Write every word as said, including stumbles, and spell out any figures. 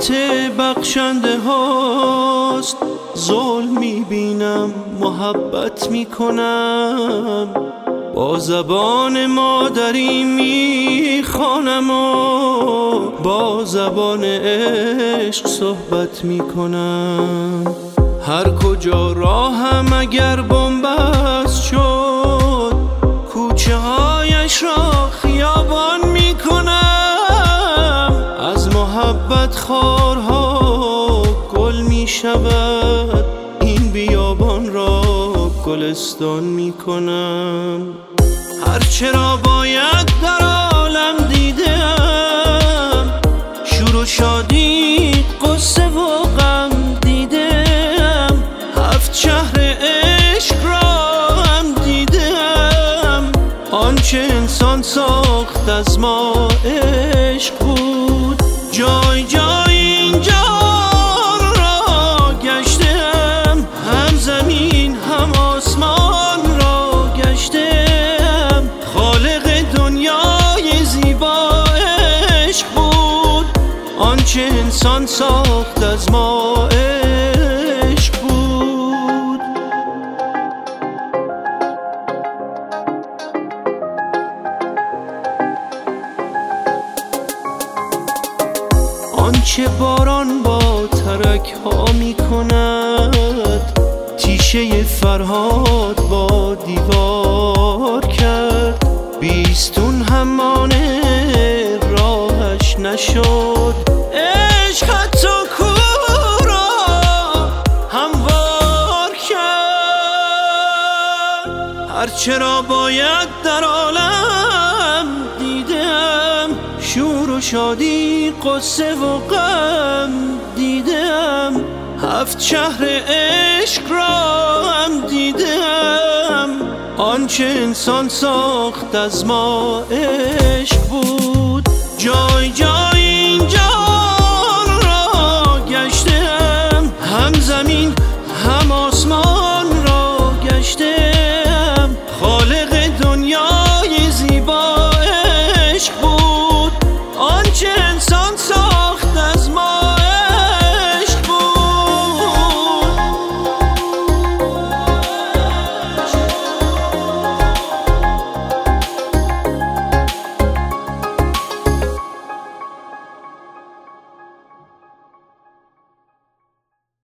رحمت بخشنده هاست. ظلم میبینم محبت میکنم، با زبان مادری میخوانم و با زبان عشق صحبت میکنم. هر کجا راهم اگر بنبست شد، کوچه هایش را خیابان میکنم. از محبت خارها گل میشود، این بیابان را گلستان میکنم. هرچه را باید در عالم دیدم، شور و شادی قصه و غم دیدم. هفت شهر عشق را هم دیدم، آنچه انسان ساخت از ما عشق بود. جای جای اینجا را گشتم، هم زمین هم آسمان را گشتم. خالق دنیای زیبا عشق بود، آنچه انسان ساخت از ما عشق بود. آنچه باران با ترک ها می کند، تیشه فرهاد با دیوار کرد. بیستون همانه راهش نشد، عشق حتی کوه را هموار کرد. هرچه را باید در عالم دیدم، شور و شادی قصه و غم دیدم. هفت شهر عشق را هم دیدم، آنچه انسان ساخت از ما عشق بود. جای جای